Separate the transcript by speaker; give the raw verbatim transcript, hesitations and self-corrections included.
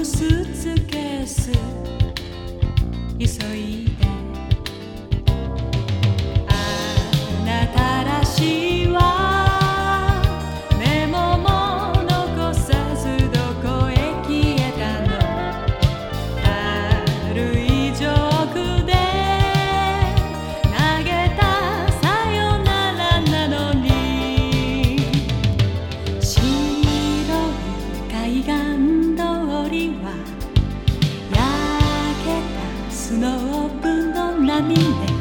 Speaker 1: むスーツケース急いであなたらしいわメモも残さずどこへ消えたの軽いジョークで投げたさよならなのに白い海岸通りは焼けたスノーブの波で